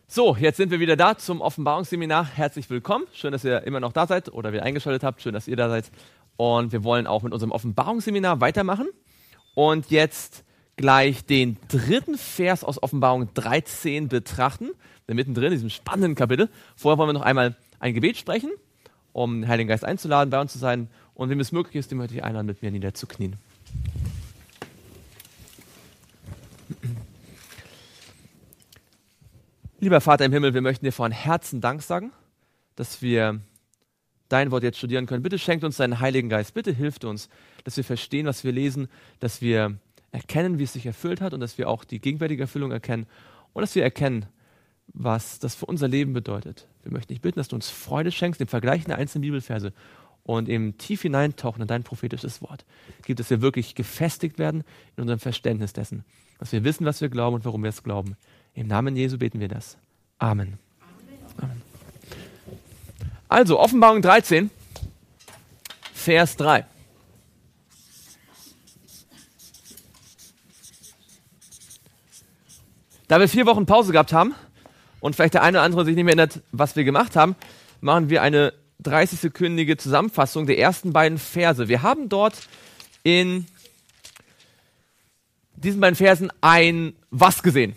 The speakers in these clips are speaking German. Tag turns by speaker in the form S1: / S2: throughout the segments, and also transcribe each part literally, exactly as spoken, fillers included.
S1: So, jetzt sind wir wieder da zum Offenbarungsseminar. Herzlich willkommen. Schön, dass ihr immer noch da seid oder wieder eingeschaltet habt. Schön, dass ihr da seid. Und wir wollen auch mit unserem Offenbarungsseminar weitermachen. Und jetzt gleich den dritten Vers aus Offenbarung dreizehn betrachten. Da mittendrin in diesem spannenden Kapitel. Vorher wollen wir noch einmal ein Gebet sprechen, um den Heiligen Geist einzuladen, bei uns zu sein. Und wem es möglich ist, den möchte ich einladen, mit mir niederzuknien. Lieber Vater im Himmel, wir möchten dir von Herzen Dank sagen, dass wir dein Wort jetzt studieren können. Bitte schenkt uns deinen Heiligen Geist. Bitte hilft uns, dass wir verstehen, was wir lesen, dass wir erkennen, wie es sich erfüllt hat und dass wir auch die gegenwärtige Erfüllung erkennen und dass wir erkennen, was das für unser Leben bedeutet. Wir möchten dich bitten, dass du uns Freude schenkst im Vergleich der einzelnen Bibelverse und eben tief hineintauchen in dein prophetisches Wort. Gib, dass wir wirklich gefestigt werden in unserem Verständnis dessen, dass wir wissen, was wir glauben und warum wir es glauben. Im Namen Jesu beten wir das. Amen. Amen. Also, Offenbarung dreizehn, Vers drei. Da wir vier Wochen Pause gehabt haben und vielleicht der eine oder andere sich nicht mehr erinnert, was wir gemacht haben, machen wir eine dreißig-sekündige Zusammenfassung der ersten beiden Verse. Wir haben dort in diesen beiden Versen ein Was gesehen.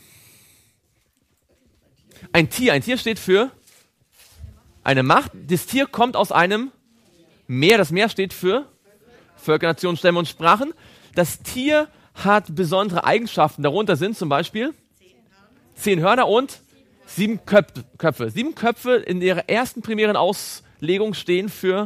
S1: Ein Tier. Ein Tier steht für eine Macht. Das Tier kommt aus einem Meer. Das Meer steht für Völker, Nationen, Stämme und Sprachen. Das Tier hat besondere Eigenschaften. Darunter sind zum Beispiel zehn Hörner und sieben Köp- Köpfe. Sieben Köpfe in ihrer ersten primären Auslegung stehen für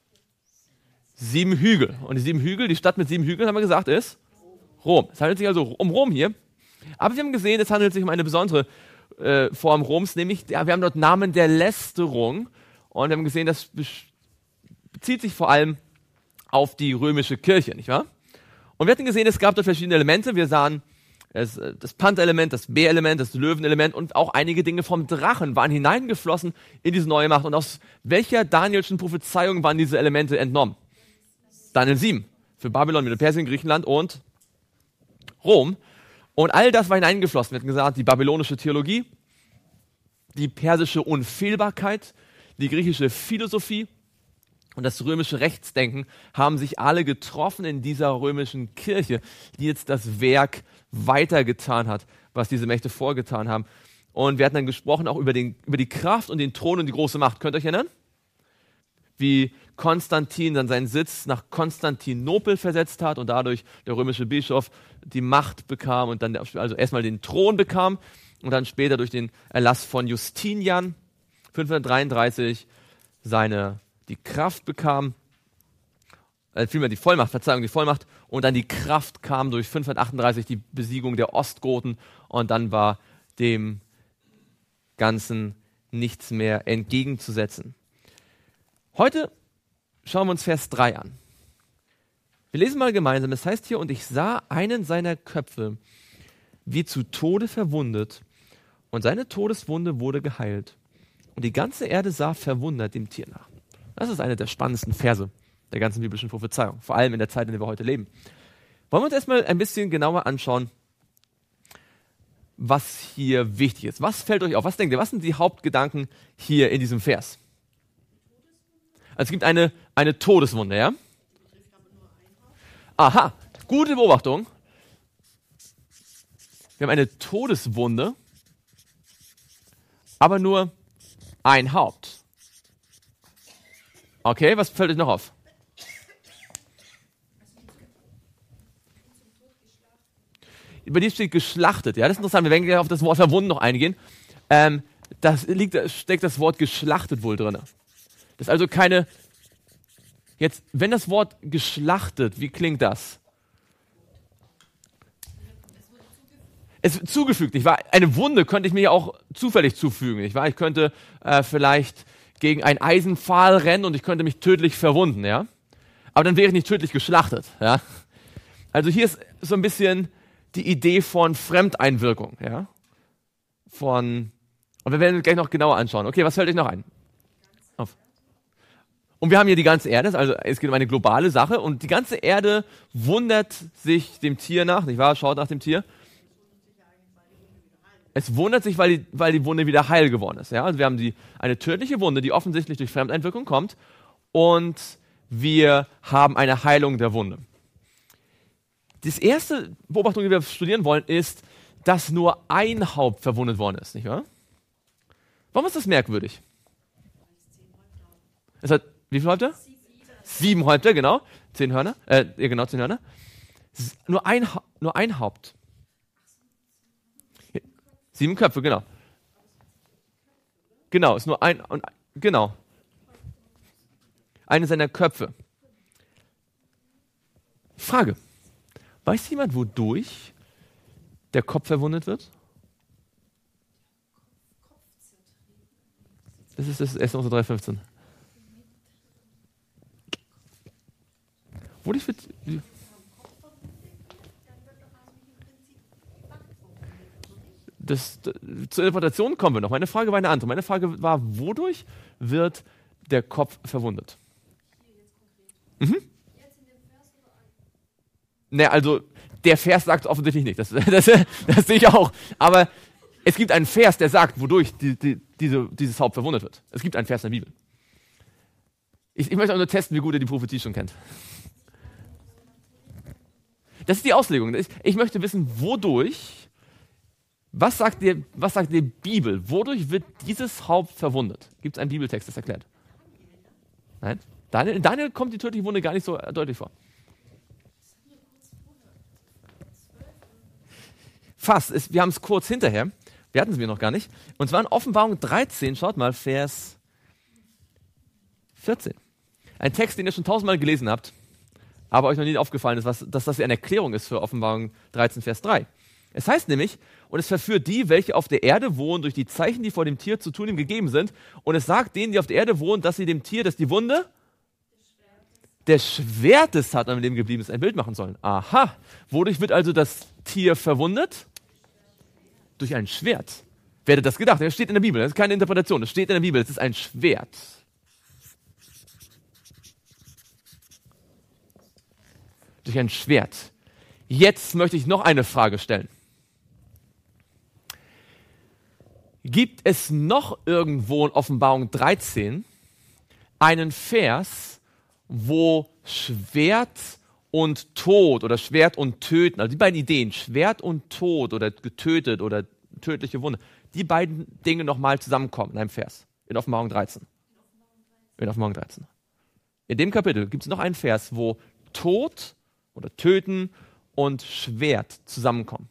S1: sieben Hügel. Und die sieben Hügel, die Stadt mit sieben Hügeln, haben wir gesagt, ist Rom. Es handelt sich also um Rom hier. Aber wir haben gesehen, es handelt sich um eine besondere äh, Form Roms, nämlich ja, wir haben dort Namen der Lästerung. Und wir haben gesehen, das bezieht sich vor allem auf die römische Kirche, nicht wahr? Und wir hatten gesehen, es gab dort verschiedene Elemente. Wir sahen das, das Panther-Element, das Bär-Element, das Löwen-Element und auch einige Dinge vom Drachen waren hineingeflossen in diese neue Macht. Und aus welcher Danielschen Prophezeiung waren diese Elemente entnommen? Daniel sieben. Für Babylon, Medo-Persien, Griechenland und Rom. Und all das war hineingeflossen. Wir hatten gesagt, die babylonische Theologie, die persische Unfehlbarkeit, die griechische Philosophie und das römische Rechtsdenken haben sich alle getroffen in dieser römischen Kirche, die jetzt das Werk weitergetan hat, was diese Mächte vorgetan haben. Und wir hatten dann gesprochen auch über, den, über die Kraft und den Thron und die große Macht. Könnt ihr euch erinnern? Wie Konstantin dann seinen Sitz nach Konstantinopel versetzt hat und dadurch der römische Bischof die Macht bekam und dann also erstmal den Thron bekam und dann später durch den Erlass von Justinian fünfhundertdreiunddreißig seine die Kraft bekam, äh, vielmehr die Vollmacht, Verzeihung, die Vollmacht und dann die Kraft kam durch fünfhundertachtunddreißig die Besiegung der Ostgoten und dann war dem Ganzen nichts mehr entgegenzusetzen. Heute schauen wir uns Vers drei an. Wir lesen mal gemeinsam. Es heißt hier, und ich sah einen seiner Köpfe wie zu Tode verwundet und seine Todeswunde wurde geheilt. Und die ganze Erde sah verwundert dem Tier nach. Das ist eine der spannendsten Verse der ganzen biblischen Prophezeiung, vor allem in der Zeit, in der wir heute leben. Wollen wir uns erstmal ein bisschen genauer anschauen, was hier wichtig ist. Was fällt euch auf? Was denkt ihr? Was sind die Hauptgedanken hier in diesem Vers? Also es gibt eine, eine Todeswunde, ja? Aha, gute Beobachtung. Wir haben eine Todeswunde, aber nur ein Haupt. Okay, was fällt euch noch auf? Über die steht geschlachtet, ja, das ist interessant. Wir werden gleich auf das Wort verwunden noch eingehen. Ähm, das liegt, steckt das Wort geschlachtet wohl drin. Das ist also keine, jetzt, wenn das Wort geschlachtet, wie klingt das? Es wird zugefügt, nicht wahr? Eine Wunde könnte ich mir ja auch zufällig zufügen, nicht wahr? Ich könnte äh, vielleicht gegen einen Eisenpfahl rennen und ich könnte mich tödlich verwunden, ja? Aber dann wäre ich nicht tödlich geschlachtet, ja? Also hier ist so ein bisschen die Idee von Fremdeinwirkung, ja? Von, und wir werden uns gleich noch genauer anschauen. Okay, was fällt euch noch ein? Auf. Und wir haben hier die ganze Erde, also es geht um eine globale Sache und die ganze Erde wundert sich dem Tier nach, nicht wahr? Schaut nach dem Tier. Es wundert sich, weil die, weil die Wunde wieder heil geworden ist. Ja? Also wir haben die, eine tödliche Wunde, die offensichtlich durch Fremdeinwirkung kommt, und wir haben eine Heilung der Wunde. Die erste Beobachtung, die wir studieren wollen, ist, dass nur ein Haupt verwundet worden ist, nicht wahr? Warum ist das merkwürdig? Es hat wie viele Häupter? Sieben Häupter, genau. Zehn Hörner. Äh, ja, genau, zehn Hörner. Nur ein, nur ein Haupt. Sieben Köpfe, genau. Genau, ist nur ein, und, genau. Eine seiner Köpfe. Frage. Weiß jemand, wodurch der Kopf verwundet wird? Das ist das erste Mose drei fünfzehn. Wodurch wird... Das, das, zur Interpretation kommen wir noch. Meine Frage war eine andere. Meine Frage war, wodurch wird der Kopf verwundet? Mhm. Ne, also der Vers sagt offensichtlich nicht. Das, das, das sehe ich auch. Aber es gibt einen Vers, der sagt, wodurch die, die, diese, dieses Haupt verwundet wird. Es gibt einen Vers in der Bibel. Ich, ich möchte auch nur testen, wie gut ihr die Prophetie schon kennt. Das ist die Auslegung. Ich, ich möchte wissen, wodurch, was sagt, die, was sagt die Bibel, wodurch wird dieses Haupt verwundet? Gibt es einen Bibeltext, das erklärt? Nein? Daniel, in Daniel kommt die tödliche Wunde gar nicht so deutlich vor. Fast, ist, wir haben es kurz hinterher. Wir hatten es mir noch gar nicht. Und zwar in Offenbarung dreizehn, schaut mal, Vers vierzehn. Ein Text, den ihr schon tausendmal gelesen habt, aber euch noch nie aufgefallen ist, was, dass das eine Erklärung ist für Offenbarung dreizehn, Vers drei. Es heißt nämlich, und es verführt die, welche auf der Erde wohnen, durch die Zeichen, die vor dem Tier zu tun ihm gegeben sind. Und es sagt denen, die auf der Erde wohnen, dass sie dem Tier, das die Wunde des Schwertes hat, an dem geblieben ist, ein Bild machen sollen. Aha, wodurch wird also das Tier verwundet? Durch ein Schwert. Wer hätte das gedacht? Das steht in der Bibel, das ist keine Interpretation, das steht in der Bibel, es ist ein Schwert. Durch ein Schwert. Jetzt möchte ich noch eine Frage stellen. Gibt es noch irgendwo in Offenbarung dreizehn einen Vers, wo Schwert und Tod oder Schwert und Töten, also die beiden Ideen, Schwert und Tod oder getötet oder tödliche Wunde, die beiden Dinge nochmal zusammenkommen in einem Vers, in Offenbarung dreizehn. In Offenbarung dreizehn. In dem Kapitel gibt es noch einen Vers, wo Tod oder Töten und Schwert zusammenkommen.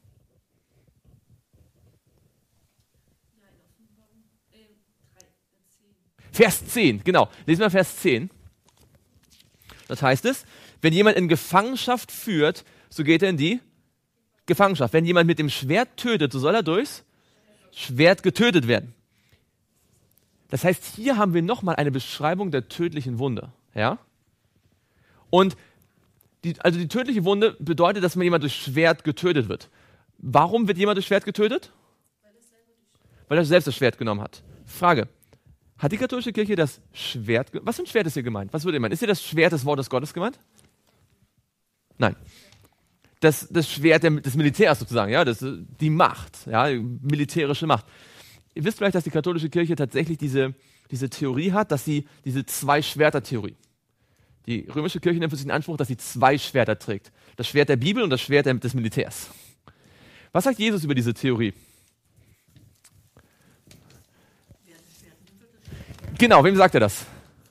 S1: Vers zehn, genau. Lesen wir Vers zehn. Das heißt es, wenn jemand in Gefangenschaft führt, so geht er in die Gefangenschaft. Wenn jemand mit dem Schwert tötet, so soll er durchs Schwert getötet werden. Das heißt, hier haben wir nochmal eine Beschreibung der tödlichen Wunde. Ja? Und die, also die tödliche Wunde bedeutet, dass man jemand durch Schwert getötet wird. Warum wird jemand durch Schwert getötet? Weil er selbst das Schwert genommen hat. Frage. Hat die katholische Kirche das Schwert, was für ein Schwert ist hier gemeint? Was würde ihr meinen? Ist hier das Schwert des Wortes Gottes gemeint? Nein. Das, das Schwert des Militärs sozusagen, ja, das, die Macht, ja, die militärische Macht. Ihr wisst vielleicht, dass die katholische Kirche tatsächlich diese, diese Theorie hat, dass sie diese Zwei-Schwerter-Theorie. Die römische Kirche nimmt sich in Anspruch, dass sie zwei Schwerter trägt. Das Schwert der Bibel und das Schwert des Militärs. Was sagt Jesus über diese Theorie? Genau, wem sagt er das?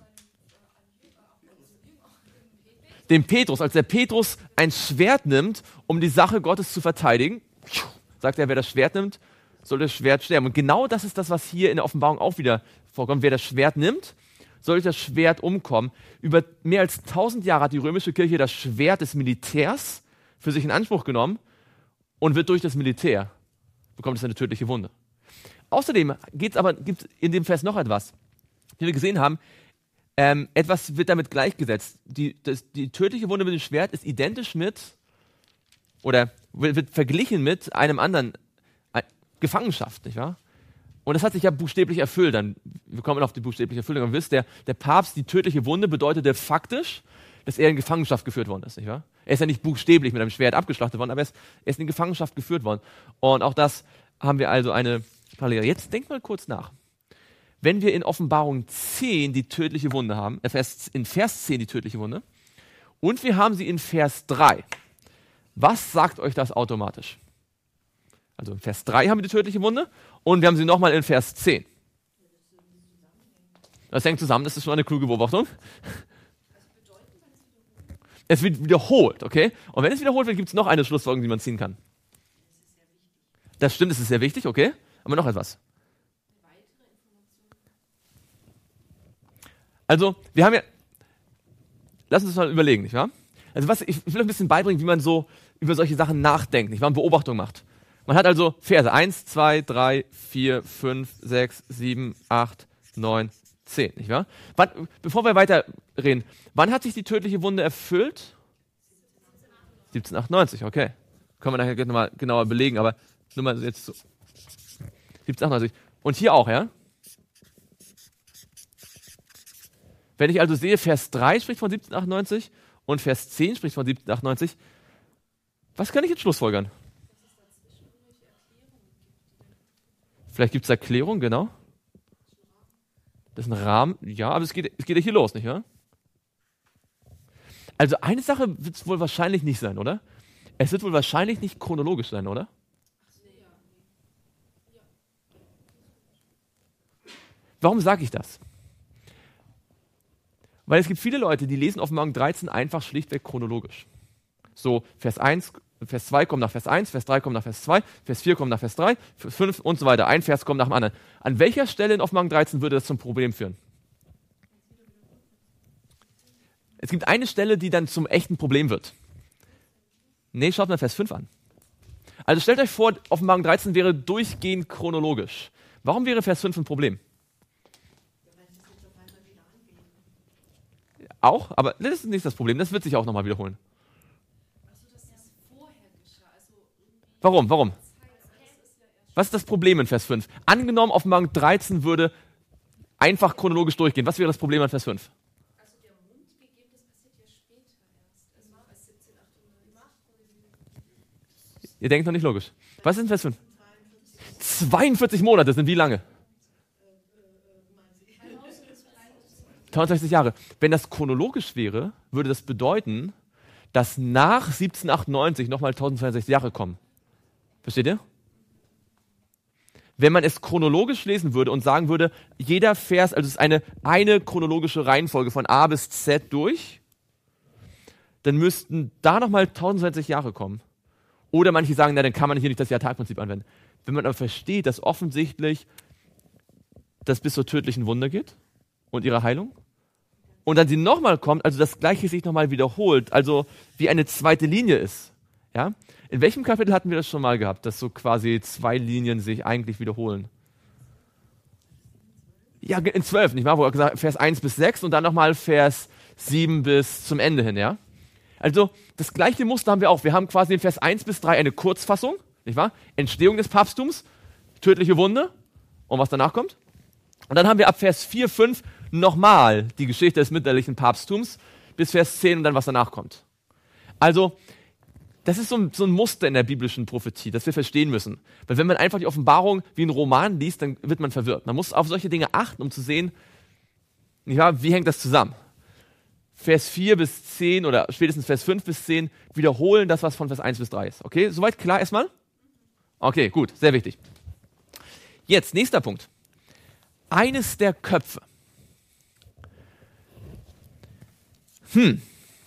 S1: Dem Petrus. Als der Petrus ein Schwert nimmt, um die Sache Gottes zu verteidigen, sagt er, wer das Schwert nimmt, soll das Schwert sterben. Und genau das ist das, was hier in der Offenbarung auch wieder vorkommt. Wer das Schwert nimmt, soll durch das Schwert umkommen. Über mehr als tausend Jahre hat die römische Kirche das Schwert des Militärs für sich in Anspruch genommen und wird durch das Militär, bekommt es eine tödliche Wunde. Außerdem gibt's aber, gibt in dem Vers noch etwas. Wie wir gesehen haben, ähm, etwas wird damit gleichgesetzt. Die, das, die tödliche Wunde mit dem Schwert ist identisch mit, oder wird, wird verglichen mit einem anderen, äh, Gefangenschaft, nicht wahr? Und das hat sich ja buchstäblich erfüllt. Dann, wir kommen auf die buchstäbliche Erfüllung. Und wisst, der, der Papst, die tödliche Wunde bedeutete faktisch, dass er in Gefangenschaft geführt worden ist, nicht wahr? Er ist ja nicht buchstäblich mit einem Schwert abgeschlachtet worden, aber er ist, er ist in Gefangenschaft geführt worden. Und auch das haben wir also eine Parallele. Jetzt denkt mal kurz nach. Wenn wir in Offenbarung zehn die tödliche Wunde haben, äh, in Vers zehn die tödliche Wunde, und wir haben sie in Vers drei, was sagt euch das automatisch? Also in Vers drei haben wir die tödliche Wunde und wir haben sie nochmal in Vers zehn. Das hängt zusammen, das ist schon eine kluge Beobachtung. Es wird wiederholt, okay? Und wenn es wiederholt wird, gibt es noch eine Schlussfolgerung, die man ziehen kann. Das stimmt, es ist sehr wichtig, okay? Aber noch etwas. Also, wir haben ja, lass uns das mal überlegen, nicht wahr? Also, was, ich will ein bisschen beibringen, wie man so über solche Sachen nachdenkt, nicht wahr? Und Beobachtung macht. Man hat also Verse eins, zwei, drei, vier, fünf, sechs, sieben, acht, neun, zehn, nicht wahr? Wann, bevor wir weiterreden, wann hat sich die tödliche Wunde erfüllt? siebzehnhundertachtundneunzig, okay. Können wir nachher nochmal genauer belegen, aber nur mal jetzt so. siebzehnhundertachtundneunzig. Und hier auch, ja? Wenn ich also sehe, Vers drei spricht von siebzehnhundertachtundneunzig und Vers zehn spricht von siebzehnhundertachtundneunzig, was kann ich jetzt schlussfolgern? Vielleicht gibt es Erklärung, genau. Das ist ein Rahmen, ja, aber es geht, es geht ja hier los, nicht wahr? Also eine Sache wird es wohl wahrscheinlich nicht sein, oder? Es wird wohl wahrscheinlich nicht chronologisch sein, oder? Warum sage ich das? Weil es gibt viele Leute, die lesen Offenbarung dreizehn einfach schlichtweg chronologisch. So, Vers eins, Vers zwei kommt nach Vers eins, Vers drei kommt nach Vers zwei, Vers vier kommt nach Vers drei, Vers fünf und so weiter. Ein Vers kommt nach dem anderen. An welcher Stelle in Offenbarung dreizehn würde das zum Problem führen? Es gibt eine Stelle, die dann zum echten Problem wird. Nee, schaut mal Vers fünf an. Also stellt euch vor, Offenbarung dreizehn wäre durchgehend chronologisch. Warum wäre Vers fünf ein Problem? Auch, aber das ist nicht das Problem, das wird sich auch nochmal wiederholen. Warum, warum? Was ist das Problem in Vers fünf? Angenommen, Offenbarung dreizehn würde einfach chronologisch durchgehen. Was wäre das Problem an Vers fünf?
S2: Also der Mund gegeben, das passiert ja später erst. Also als siebzehn achtundneunzig.
S1: Ihr denkt noch nicht logisch. Was ist in Vers fünf? zweiundvierzig Monate sind wie lange? neunundsechzig Jahre. Wenn das chronologisch wäre, würde das bedeuten, dass nach siebzehnhundertachtundneunzig nochmal tausendzweiundsechzig Jahre kommen. Versteht ihr? Wenn man es chronologisch lesen würde und sagen würde, jeder Vers, also es ist eine, eine chronologische Reihenfolge von A bis Z durch, dann müssten da nochmal tausendzweiundsechzig Jahre kommen. Oder manche sagen, na, dann kann man hier nicht das Jahrtagprinzip anwenden. Wenn man aber versteht, dass offensichtlich das bis zur tödlichen Wunde geht und ihre Heilung, und dann sie nochmal kommt, also das Gleiche sich nochmal wiederholt, also wie eine zweite Linie ist. Ja? In welchem Kapitel hatten wir das schon mal gehabt, dass so quasi zwei Linien sich eigentlich wiederholen? Ja, in zwölf, nicht wahr? Wo er gesagt hat, Vers eins bis sechs und dann nochmal Vers sieben bis zum Ende hin, ja? Also, das gleiche Muster haben wir auch. Wir haben quasi in Vers eins bis drei eine Kurzfassung, nicht wahr? Entstehung des Papsttums, tödliche Wunde und was danach kommt. Und dann haben wir ab Vers vier, fünf nochmal die Geschichte des mittelalterlichen Papsttums bis Vers zehn und dann was danach kommt. Also, das ist so ein, so ein Muster in der biblischen Prophetie, das wir verstehen müssen. Weil wenn man einfach die Offenbarung wie einen Roman liest, dann wird man verwirrt. Man muss auf solche Dinge achten, um zu sehen, nicht wahr, wie hängt das zusammen. Vers vier bis zehn oder spätestens Vers fünf bis zehn wiederholen das, was von Vers eins bis drei ist. Okay, soweit klar erstmal? Okay, gut, sehr wichtig. Jetzt, nächster Punkt. Eines der Köpfe. Hm.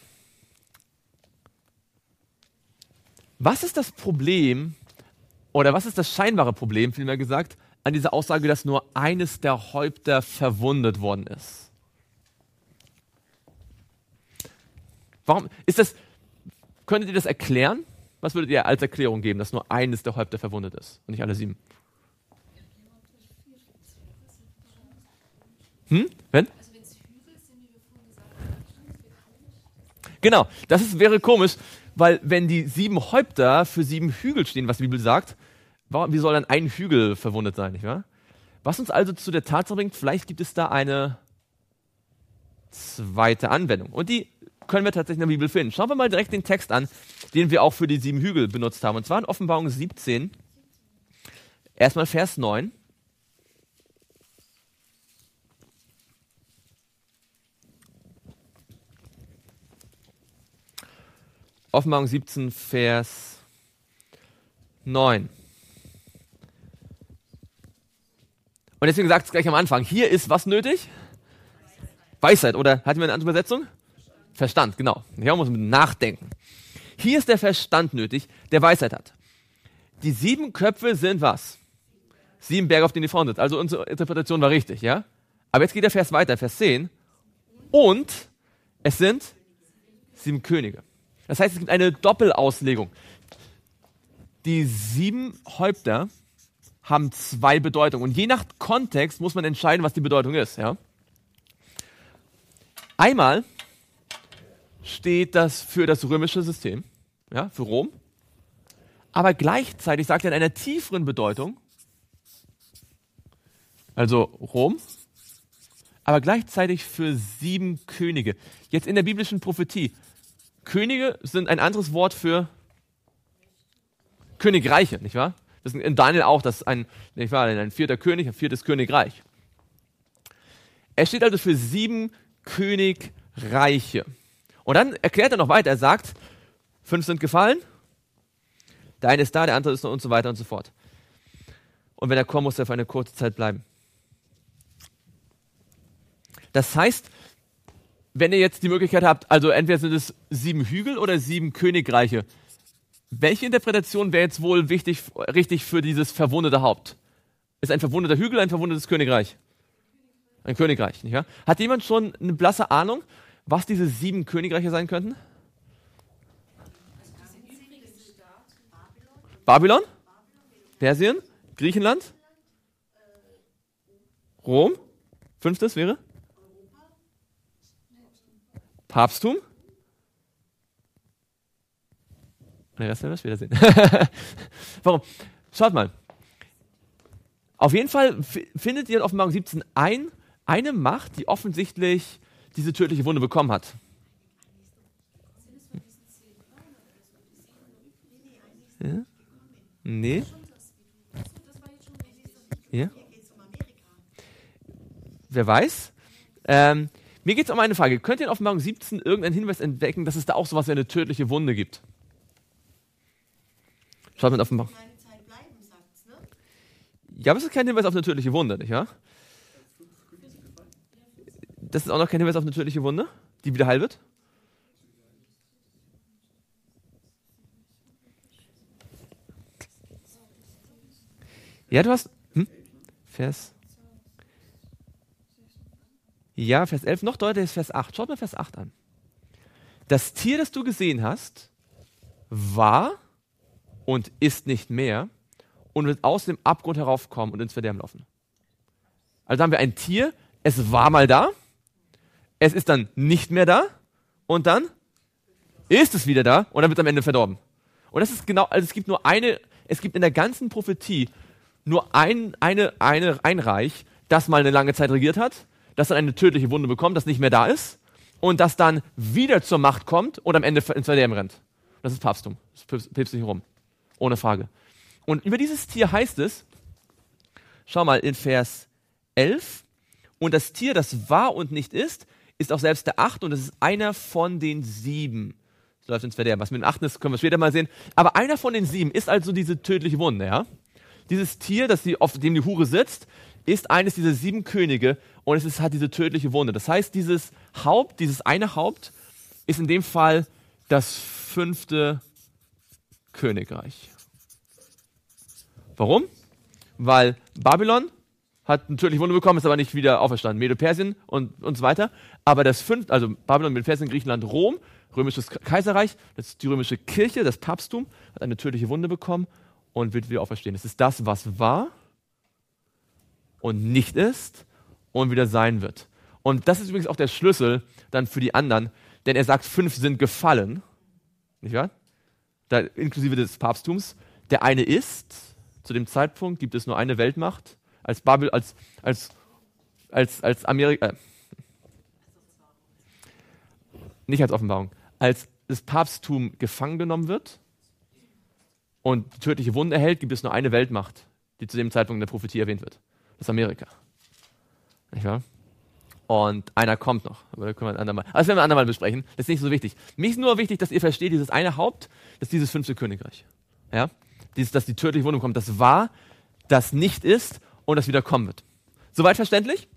S1: Was ist das Problem, oder was ist das scheinbare Problem, vielmehr gesagt, an dieser Aussage, dass nur eines der Häupter verwundet worden ist? Warum ist das, könntet ihr das erklären? Was würdet ihr als Erklärung geben, dass nur eines der Häupter verwundet ist und nicht alle sieben? Hm? Wenn?
S2: Also wenn es Hügel sind, wie wir vorhin gesagt haben,
S1: genau, das ist, wäre komisch, weil wenn die sieben Häupter für sieben Hügel stehen, was die Bibel sagt, warum, wie soll dann ein Hügel verwundet sein, nicht wahr? Was uns also zu der Tatsache bringt, vielleicht gibt es da eine zweite Anwendung. Und die können wir tatsächlich in der Bibel finden. Schauen wir mal direkt den Text an, den wir auch für die sieben Hügel benutzt haben. Und zwar in Offenbarung siebzehn, Erstmal Vers neun. Offenbarung siebzehn, Vers neun. Und deswegen sagt es gleich am Anfang, hier ist was nötig? Weisheit. Oder hatten wir eine andere Übersetzung? Verstand, genau. Hier muss man nachdenken. Hier ist der Verstand nötig, der Weisheit hat. Die sieben Köpfe sind was? Sieben Berge, auf denen die Frauen sitzen. Also unsere Interpretation war richtig, ja? Aber jetzt geht der Vers weiter, Vers zehn. Und es sind sieben Könige. Das heißt, es gibt eine Doppelauslegung. Die sieben Häupter haben zwei Bedeutungen. Und je nach Kontext muss man entscheiden, was die Bedeutung ist, ja? Einmal steht das für das römische System, ja, für Rom. Aber gleichzeitig sagt er in einer tieferen Bedeutung, also Rom, aber gleichzeitig für sieben Könige. Jetzt in der biblischen Prophetie, Könige sind ein anderes Wort für Königreiche, nicht wahr? Das ist in Daniel auch, das ist ein, nicht wahr, ein vierter König, ein viertes Königreich. Er steht also für sieben Königreiche. Und dann erklärt er noch weiter, er sagt, fünf sind gefallen, der eine ist da, der andere ist noch und so weiter und so fort. Und wenn er kommt, muss er für eine kurze Zeit bleiben. Das heißt, wenn ihr jetzt die Möglichkeit habt, also entweder sind es sieben Hügel oder sieben Königreiche, welche Interpretation wäre jetzt wohl wichtig, richtig für dieses verwundete Haupt? Ist ein verwundeter Hügel ein verwundetes Königreich? Ein Königreich, nicht wahr? Hat jemand schon eine blasse Ahnung, was diese sieben Königreiche sein könnten? Babylon? Persien? Griechenland? Rom? Fünftes wäre? Papsttum? Ne, das werden wir später sehen. Warum? Schaut mal. Auf jeden Fall f- findet ihr in Offenbarung siebzehn ein, eine Macht, die offensichtlich diese tödliche Wunde bekommen hat. Ja? Nee. Ja? Wer weiß? Ähm, mir geht es um eine Frage. Könnt ihr in Offenbarung siebzehn irgendeinen Hinweis entdecken, dass es da auch sowas wie eine tödliche Wunde gibt? Schaut mal in Offenbarung. Ja, aber es ist kein Hinweis auf eine tödliche Wunde, nicht wahr? Das ist auch noch kein Hinweis auf eine tödliche Wunde, die wieder heil wird? Ja, du hast... Hm? Vers... Ja, Vers elf, noch deutlicher ist Vers acht. Schaut mal Vers acht an. Das Tier, das du gesehen hast, war und ist nicht mehr und wird aus dem Abgrund heraufkommen und ins Verderben laufen. Also haben wir ein Tier, es war mal da, es ist dann nicht mehr da und dann ist es wieder da und dann wird es am Ende verdorben. Und das ist genau, also es gibt nur eine, es gibt in der ganzen Prophetie nur ein, eine, eine, ein Reich, das mal eine lange Zeit regiert hat, das dann eine tödliche Wunde bekommt, das nicht mehr da ist und das dann wieder zur Macht kommt und am Ende ins Verderben rennt. Das ist Papsttum, das päpstlich rum, ohne Frage. Und über dieses Tier heißt es, schau mal in Vers elf, und das Tier, das war und nicht ist, ist auch selbst der Acht und es ist einer von den sieben. Das läuft ins Verderben. Was mit dem Achten ist, können wir später mal sehen. Aber einer von den sieben ist also diese tödliche Wunde, ja? Dieses Tier, das die, auf dem die Hure sitzt, ist eines dieser sieben Könige und es ist, hat diese tödliche Wunde. Das heißt, dieses Haupt, dieses eine Haupt, ist in dem Fall das fünfte Königreich. Warum? Weil Babylon hat eine tödliche Wunde bekommen, ist aber nicht wieder auferstanden. Medo-Persien und, und so weiter. Aber das fünfte, also Babylon, Medo-Persien, Griechenland, Rom, römisches Kaiserreich, das ist die römische Kirche, das Papsttum, hat eine tödliche Wunde bekommen und wird wieder auferstehen. Das ist das, was war und nicht ist und wieder sein wird. Und das ist übrigens auch der Schlüssel dann für die anderen, denn er sagt, fünf sind gefallen, nicht wahr? Da, inklusive des Papsttums. Der eine ist, zu dem Zeitpunkt gibt es nur eine Weltmacht, als Babel, als, als, als, als Amerika, äh, nicht als Offenbarung, als das Papsttum gefangen genommen wird und die tödliche Wunde erhält, gibt es nur eine Weltmacht, die zu dem Zeitpunkt in der Prophetie erwähnt wird. Das ist Amerika. Nicht wahr? Und einer kommt noch. Aber das können wir ein andermal. Aber das werden wir ein andermal besprechen. Das ist nicht so wichtig. Mir ist nur wichtig, dass ihr versteht, dieses eine Haupt, das ist dieses fünfte Königreich. Ja? Dieses, dass die tödliche Wunde kommt, das war, das nicht ist und das wieder kommen wird. Soweit verständlich?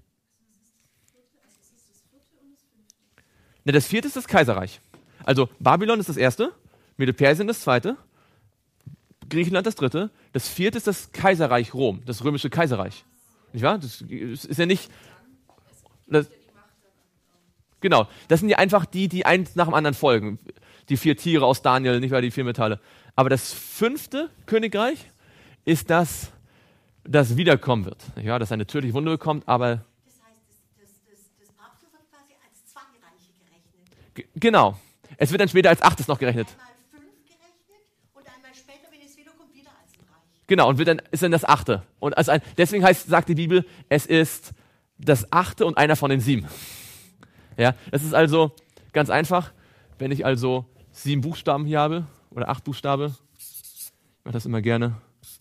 S1: Ne, das vierte ist das Kaiserreich. Also Babylon ist das erste, Medo-Persien das zweite, Griechenland das dritte, das vierte ist das Kaiserreich Rom, das römische Kaiserreich. Nicht wahr? Das ist ja nicht... Das, genau, das sind ja einfach die, die eins nach dem anderen folgen. Die vier Tiere aus Daniel, nicht wahr, die vier Metalle. Aber das fünfte Königreich ist das, das wiederkommen wird. Nicht wahr? Dass eine tödliche Wunde bekommt, aber...
S3: Das heißt, das, das, das, das Papsttum wird quasi als zwei Reiche gerechnet.
S1: G- genau. Es wird dann später als achtes noch gerechnet.
S3: Einmal fünf gerechnet und einmal später, wenn es wiederkommt, wieder als ein Reich.
S1: Genau, und wird dann, ist dann das achte. Und als ein, deswegen heißt, sagt die Bibel, es ist das achte und einer von den sieben. Ja, das ist also ganz einfach, wenn ich also sieben Buchstaben hier habe, oder acht Buchstaben, ich mache das immer gerne,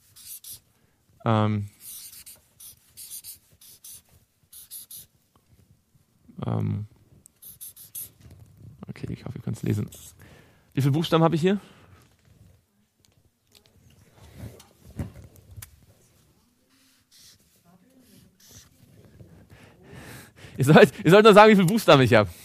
S1: ähm, ähm, okay, ich hoffe, ihr könnt es lesen. Wie viele Buchstaben habe ich hier? Ihr sollt, ihr sollt nur sagen, wie viele Buchstaben ich habe.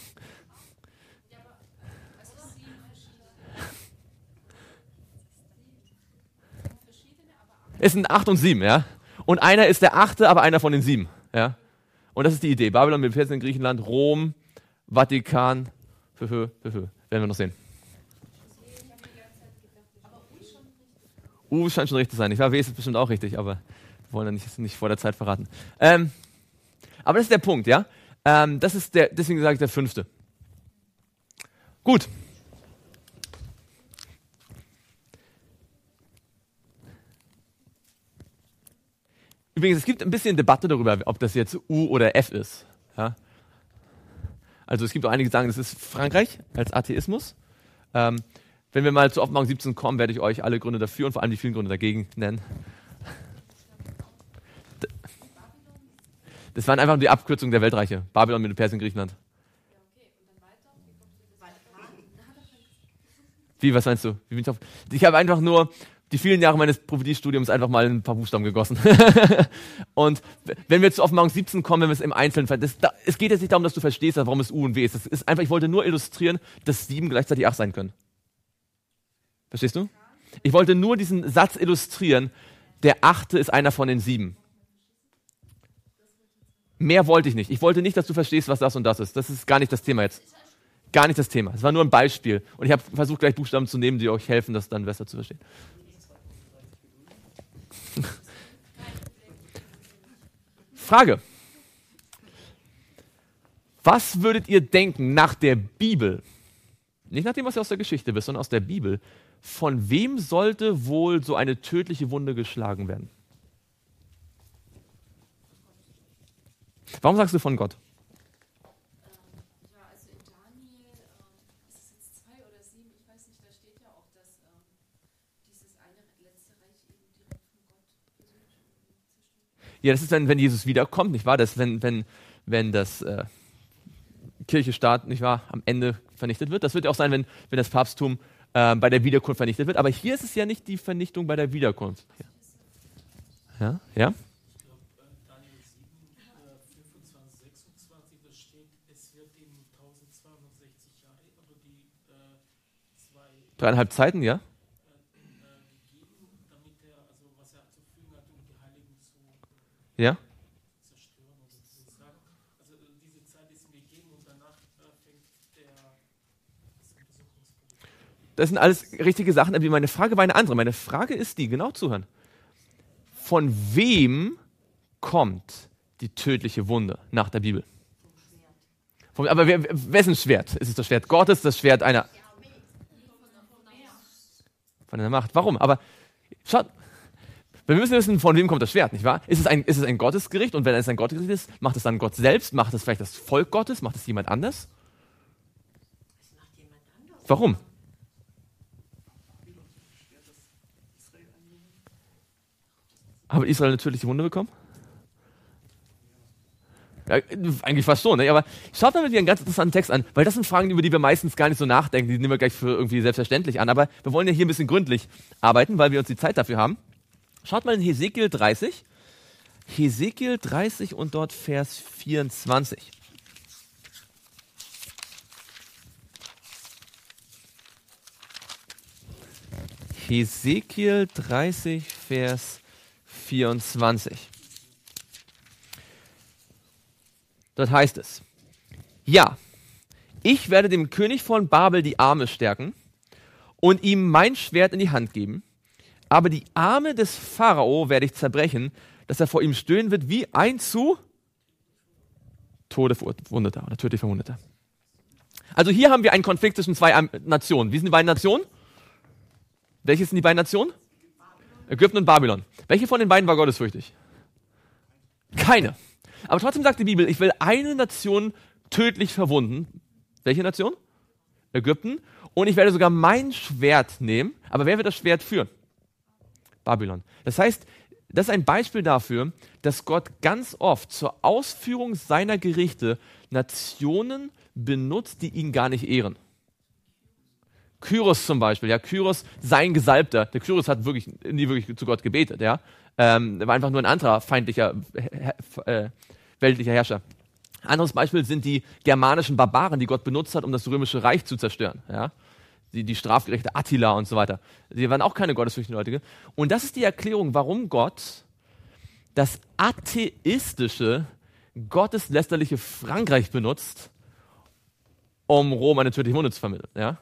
S1: Es sind acht und sieben, ja. Und einer ist der achte, aber einer von den sieben, ja. Und das ist die Idee. Babylon, Medo-Persien, Griechenland, Rom, Vatikan, für, für, für, für. Werden wir noch sehen. U scheint schon richtig zu sein. Ich war W ist bestimmt auch richtig, aber wir wollen ja nicht, nicht vor der Zeit verraten. Ähm, aber das ist der Punkt, ja. Ähm, das ist der, deswegen sage ich der fünfte. Gut. Übrigens, es gibt ein bisschen Debatte darüber, ob das jetzt U oder F ist. Ja? Also es gibt auch einige, die sagen, das ist Frankreich als Atheismus. Ähm, wenn wir mal zu Offenbarung siebzehn kommen, werde ich euch alle Gründe dafür und vor allem die vielen Gründe dagegen nennen. Das waren einfach nur die Abkürzung der Weltreiche. Babylon, Medo-Persien, Griechenland. Wie, was meinst du? Wie bin ich, auf? Ich habe einfach nur die vielen Jahre meines Prophetiestudiums einfach mal in ein paar Buchstaben gegossen. Und wenn wir zu Offenbarung siebzehn kommen, wenn wir es im Einzelnen ver- das, da, es geht jetzt nicht darum, dass du verstehst, warum es U und W ist. Das ist einfach, ich wollte nur illustrieren, dass sieben gleichzeitig acht sein können. Verstehst du? Ich wollte nur diesen Satz illustrieren, der achte ist einer von den sieben. Mehr wollte ich nicht. Ich wollte nicht, dass du verstehst, was das und das ist. Das ist gar nicht das Thema jetzt. Gar nicht das Thema. Es war nur ein Beispiel. Und ich habe versucht, gleich Buchstaben zu nehmen, die euch helfen, das dann besser zu verstehen. Frage. Was würdet ihr denken nach der Bibel? Nicht nach dem, was ihr aus der Geschichte wisst, sondern aus der Bibel. Von wem sollte wohl so eine tödliche Wunde geschlagen werden? Warum sagst du von Gott?
S2: Ja, also in Daniel, ähm, ist es jetzt zwei oder sieben, ich weiß nicht, da steht ja auch, dass ähm, dieses eine letzte Reich eben direkt von Gott persönlich zerstört.
S1: Ja, das ist dann, wenn Jesus wiederkommt, nicht wahr? Das, wenn, wenn, wenn das äh, Kirche-Staat, nicht wahr, am Ende vernichtet wird. Das wird ja auch sein, wenn, wenn das Papsttum äh, bei der Wiederkunft vernichtet wird. Aber hier ist es ja nicht die Vernichtung bei der Wiederkunft. Ja? Ja? Dreieinhalb Zeiten, ja? Ja? Das sind alles richtige Sachen, aber meine Frage war eine andere. Meine Frage ist die, genau zuhören. Von wem kommt die tödliche Wunde nach der Bibel? Vom, aber wer, wessen Schwert? Ist es das Schwert Gottes, das Schwert einer... Von einer Macht. Warum? Aber schaut, wir müssen wissen, von wem kommt das Schwert, nicht wahr? Ist es ein, ist es ein Gottesgericht? Und wenn es ein Gottesgericht ist, macht es dann Gott selbst? Macht es vielleicht das Volk Gottes? Macht es jemand anders?
S3: Das macht jemand anders.
S1: Warum? Hat Israel natürlich die Wunde bekommen? Ja, eigentlich fast schon, ne? Aber schaut mal mit mir einen ganz interessanten Text an, weil das sind Fragen, über die wir meistens gar nicht so nachdenken, die nehmen wir gleich für irgendwie selbstverständlich an, aber wir wollen ja hier ein bisschen gründlich arbeiten, weil wir uns die Zeit dafür haben. Schaut mal in Hesekiel dreißig. Hesekiel dreißig und dort Vers vierundzwanzig. Hesekiel dreißig, Vers vierundzwanzig. Dort heißt es, ja, ich werde dem König von Babel die Arme stärken und ihm mein Schwert in die Hand geben, aber die Arme des Pharao werde ich zerbrechen, dass er vor ihm stöhnen wird wie ein zu Tode verwundeter oder tödlich Verwundeter. Also hier haben wir einen Konflikt zwischen zwei Nationen. Wie sind die beiden Nationen? Welche sind die beiden Nationen? Ägypten und Babylon. Welche von den beiden war gottesfürchtig? Keine. Aber trotzdem sagt die Bibel, ich will eine Nation tödlich verwunden. Welche Nation? Ägypten. Und ich werde sogar mein Schwert nehmen. Aber wer wird das Schwert führen? Babylon. Das heißt, das ist ein Beispiel dafür, dass Gott ganz oft zur Ausführung seiner Gerichte Nationen benutzt, die ihn gar nicht ehren. Kyros zum Beispiel, ja, Kyros, sein Gesalbter. Der Kyros hat wirklich nie wirklich zu Gott gebetet, ja. Ähm, er war einfach nur ein anderer feindlicher, äh, weltlicher Herrscher. Anderes Beispiel sind die germanischen Barbaren, die Gott benutzt hat, um das römische Reich zu zerstören, ja. Die, die strafgerechte Attila und so weiter. Die waren auch keine gottesfürchtigen Leute. Und das ist die Erklärung, warum Gott das atheistische, gotteslästerliche Frankreich benutzt, um Rom eine tödliche Wunde zu vermitteln, ja.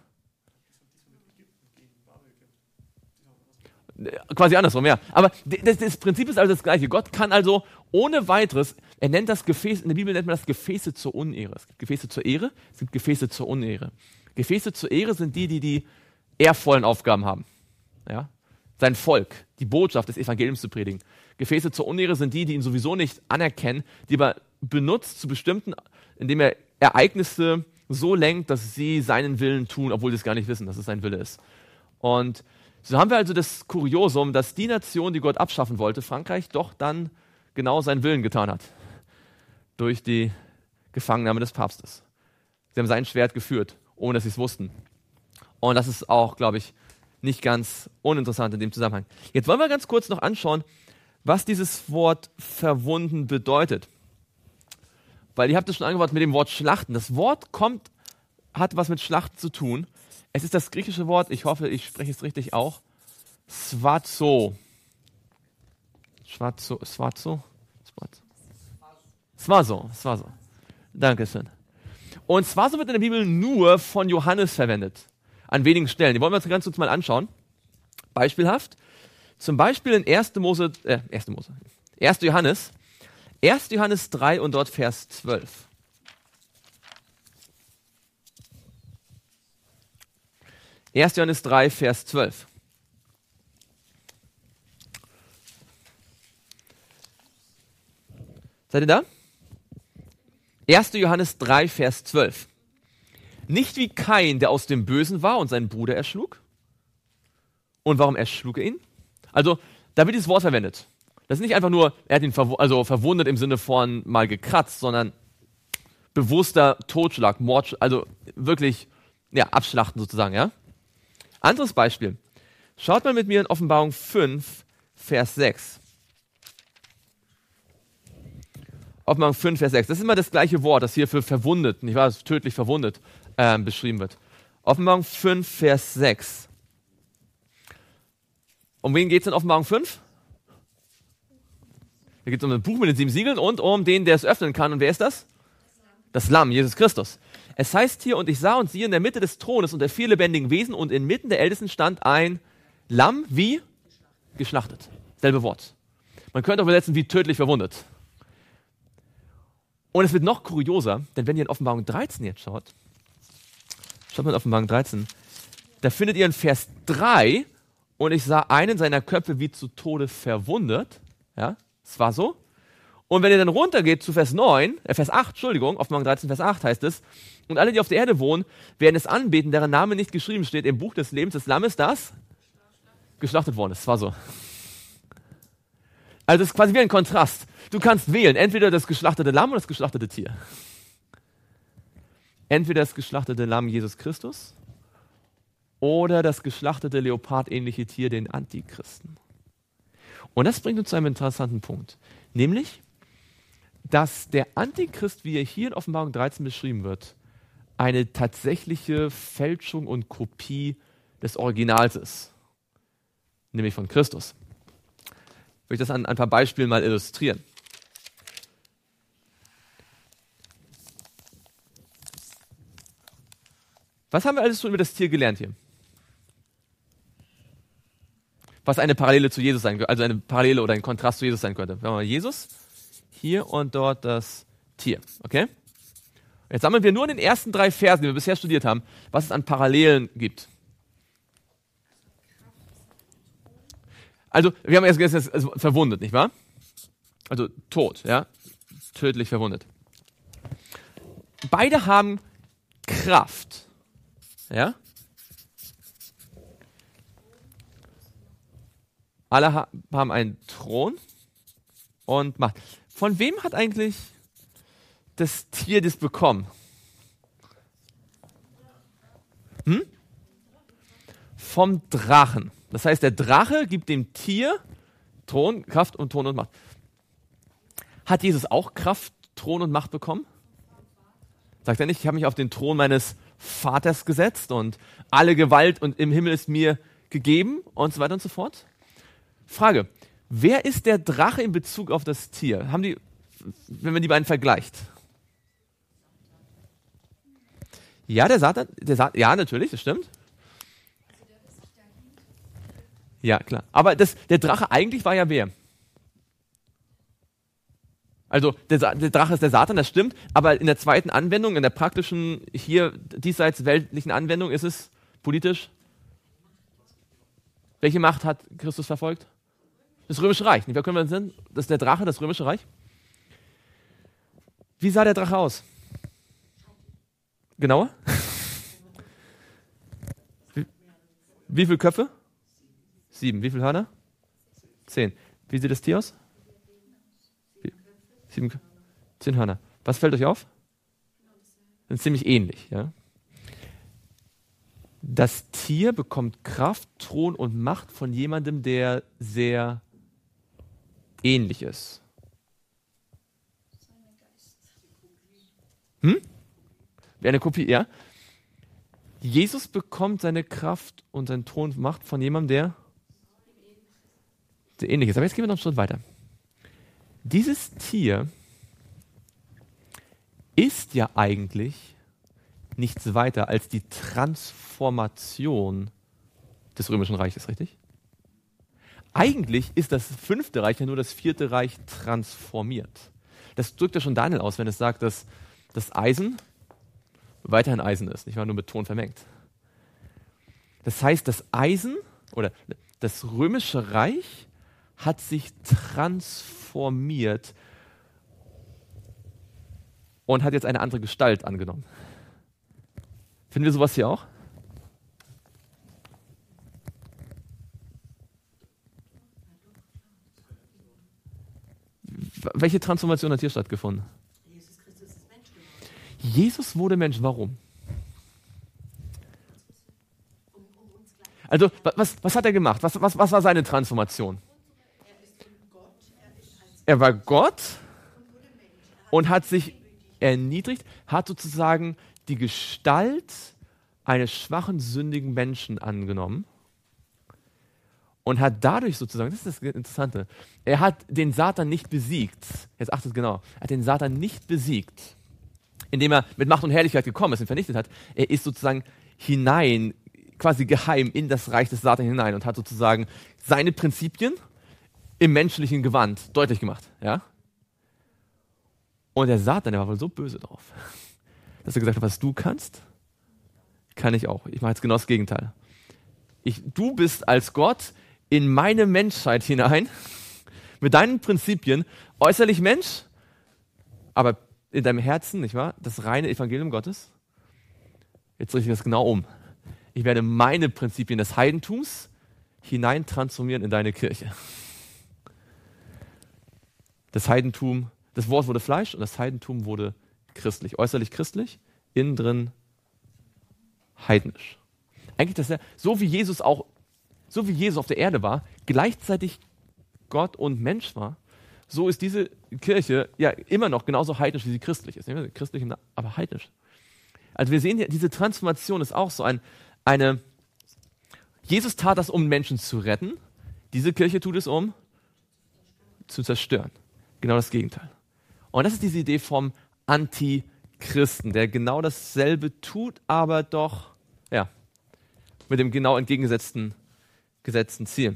S1: Quasi andersrum, ja. Aber das, das Prinzip ist also das gleiche. Gott kann also ohne weiteres, er nennt das Gefäß, in der Bibel nennt man das Gefäße zur Unehre. Es gibt Gefäße zur Ehre, es gibt Gefäße zur Unehre. Gefäße zur Ehre sind die, die die ehrvollen Aufgaben haben. Ja? Sein Volk, die Botschaft des Evangeliums zu predigen. Gefäße zur Unehre sind die, die ihn sowieso nicht anerkennen, die aber benutzt zu bestimmten, indem er Ereignisse so lenkt, dass sie seinen Willen tun, obwohl sie es gar nicht wissen, dass es sein Wille ist. Und so haben wir also das Kuriosum, dass die Nation, die Gott abschaffen wollte, Frankreich, doch dann genau seinen Willen getan hat. Durch die Gefangennahme des Papstes. Sie haben sein Schwert geführt, ohne dass sie es wussten. Und das ist auch, glaube ich, nicht ganz uninteressant in dem Zusammenhang. Jetzt wollen wir ganz kurz noch anschauen, was dieses Wort verwunden bedeutet. Weil ihr habt es schon angeworfen mit dem Wort schlachten. Das Wort kommt, hat was mit Schlachten zu tun. Es ist das griechische Wort, ich hoffe, ich spreche es richtig auch, Swazo. Swazo, Swazo? Swazo, Swazo. Dankeschön. Und Swazo wird in der Bibel nur von Johannes verwendet. An wenigen Stellen. Die wollen wir uns ganz kurz mal anschauen. Beispielhaft. Zum Beispiel in erster Mose, äh, erster Mose, erster Johannes, erster Johannes drei und dort Vers zwölf. erster Johannes drei, Vers zwölf. Seid ihr da? erster Johannes drei, Vers zwölf. Nicht wie Kain, der aus dem Bösen war und seinen Bruder erschlug. Und warum erschlug er ihn? Also, da wird dieses Wort verwendet. Das ist nicht einfach nur, er hat ihn verw- also verwundet im Sinne von mal gekratzt, sondern bewusster Totschlag, Mord, also wirklich, ja, abschlachten sozusagen, ja. Anderes Beispiel. Schaut mal mit mir in Offenbarung fünf, Vers sechs. Offenbarung fünf, Vers sechs. Das ist immer das gleiche Wort, das hier für verwundet, nicht wahr, das tödlich verwundet ähm, beschrieben wird. Offenbarung fünf, Vers sechs. Um wen geht es in Offenbarung fünf? Da geht es um ein Buch mit den sieben Siegeln und um den, der es öffnen kann. Und wer ist das? Das Lamm, Jesus Christus. Es heißt hier, und ich sah und siehe in der Mitte des Thrones und der vier lebendigen Wesen und inmitten der Ältesten stand ein Lamm wie geschlachtet. Selbe Wort. Man könnte auch übersetzen wie tödlich verwundet. Und es wird noch kurioser, denn wenn ihr in Offenbarung dreizehn jetzt schaut, schaut mal in Offenbarung dreizehn, da findet ihr in Vers drei, und ich sah einen seiner Köpfe wie zu Tode verwundet. Ja, es war so. Und wenn ihr dann runtergeht zu Vers neun, äh Vers acht, Entschuldigung, Offenbarung dreizehn, Vers acht heißt es, und alle, die auf der Erde wohnen, werden es anbeten, deren Name nicht geschrieben steht im Buch des Lebens des Lammes, das geschlachtet worden ist. Es war so. Also das ist quasi wie ein Kontrast. Du kannst wählen, entweder das geschlachtete Lamm oder das geschlachtete Tier. Entweder das geschlachtete Lamm Jesus Christus oder das geschlachtete leopardähnliche Tier, den Antichristen. Und das bringt uns zu einem interessanten Punkt. Nämlich, dass der Antichrist, wie er hier in Offenbarung dreizehn beschrieben wird, eine tatsächliche Fälschung und Kopie des Originals ist. Nämlich von Christus. Ich will das an ein paar Beispielen mal illustrieren. Was haben wir alles schon über das Tier gelernt hier? Was eine Parallele zu Jesus sein könnte, also eine Parallele oder ein Kontrast zu Jesus sein könnte. Wir haben mal Jesus, hier und dort das Tier. Okay? Jetzt sammeln wir nur in den ersten drei Versen, die wir bisher studiert haben, was es an Parallelen gibt. Also, wir haben erst gesagt, also verwundet, nicht wahr? Also tot, ja? Tödlich verwundet. Beide haben Kraft. Ja? Alle ha- haben einen Thron und Macht. Von wem hat eigentlich das Tier das bekommen? Hm? Vom Drachen. Das heißt, der Drache gibt dem Tier Thron, Kraft und Thron und Macht. Hat Jesus auch Kraft, Thron und Macht bekommen? Sagt er nicht, ich habe mich auf den Thron meines Vaters gesetzt und alle Gewalt und im Himmel ist mir gegeben und so weiter und so fort? Frage, wer ist der Drache in Bezug auf das Tier? Haben die, wenn man die beiden vergleicht? Ja, der Satan, der Satan, ja, natürlich, das stimmt. Ja, klar. Aber das, der Drache eigentlich war ja wer? Also der, Sa- der Drache ist der Satan, das stimmt, aber in der zweiten Anwendung, in der praktischen, hier diesseits weltlichen Anwendung ist es politisch. Welche Macht hat Christus verfolgt? Das Römische Reich. Wer können wir denn? Das ist der Drache, das Römische Reich. Wie sah der Drache aus? Genauer? Wie, wie viele Köpfe? Sieben. Wie viele Hörner? Zehn. Wie sieht das Tier aus? Wie? Sieben Köpfe. Zehn Hörner. Was fällt euch auf? Das ist ziemlich ähnlich. Ja? Das Tier bekommt Kraft, Thron und Macht von jemandem, der sehr ähnlich ist. Hm? Wie eine Kopie, ja. Jesus bekommt seine Kraft und seinen Thron und Macht von jemandem, der, der ähnlich ist. Aber jetzt gehen wir noch einen Schritt weiter. Dieses Tier ist ja eigentlich nichts weiter als die Transformation des Römischen Reiches, richtig? Eigentlich ist das fünfte Reich ja nur das vierte Reich transformiert. Das drückt ja schon Daniel aus, wenn es sagt, dass das Eisen weiterhin Eisen ist, nicht wahr? Nur mit Ton vermengt. Das heißt, das Eisen oder das Römische Reich hat sich transformiert und hat jetzt eine andere Gestalt angenommen. Finden wir sowas hier auch? Welche Transformation hat hier stattgefunden?
S3: Jesus Christus ist Mensch geworden.
S1: Jesus wurde Mensch. Warum?
S3: Um, um uns gleich.
S1: Also, wa- was, was hat er gemacht? Was, was, was war seine Transformation?
S3: Er ist Gott, er ist als
S1: Er war Gott
S3: und wurde Mensch. Er hat
S1: und hat sich erniedrigt, hat sozusagen die Gestalt eines schwachen, sündigen Menschen angenommen und hat dadurch sozusagen, das ist das Interessante, er hat den Satan nicht besiegt. Jetzt achtet genau, er hat den Satan nicht besiegt, indem er mit Macht und Herrlichkeit gekommen ist und vernichtet hat. Er ist sozusagen hinein, quasi geheim in das Reich des Satan hinein und hat sozusagen seine Prinzipien im menschlichen Gewand deutlich gemacht. Ja? Und der Satan, der war wohl so böse drauf, dass er gesagt hat, was du kannst, kann ich auch. Ich mache jetzt genau das Gegenteil. Ich, du bist als Gott in meine Menschheit hinein, mit deinen Prinzipien, äußerlich Mensch, aber in deinem Herzen, nicht wahr, das reine Evangelium Gottes. Jetzt richte ich das genau um. Ich werde meine Prinzipien des Heidentums hinein transformieren in deine Kirche. Das Heidentum, das Wort wurde Fleisch und das Heidentum wurde christlich. Äußerlich christlich, innen drin heidnisch. Eigentlich das ja, so wie Jesus auch, so wie Jesus auf der Erde war, gleichzeitig Gott und Mensch war, so ist diese Kirche ja immer noch genauso heidnisch, wie sie christlich ist. Christlich, aber heidnisch. Also wir sehen hier, diese Transformation ist auch so ein, eine, Jesus tat das, um Menschen zu retten. Diese Kirche tut es, um zu zerstören. Genau das Gegenteil. Und das ist diese Idee vom Antichristen, der genau dasselbe tut, aber doch, ja, mit dem genau entgegengesetzten gesetzten Ziel.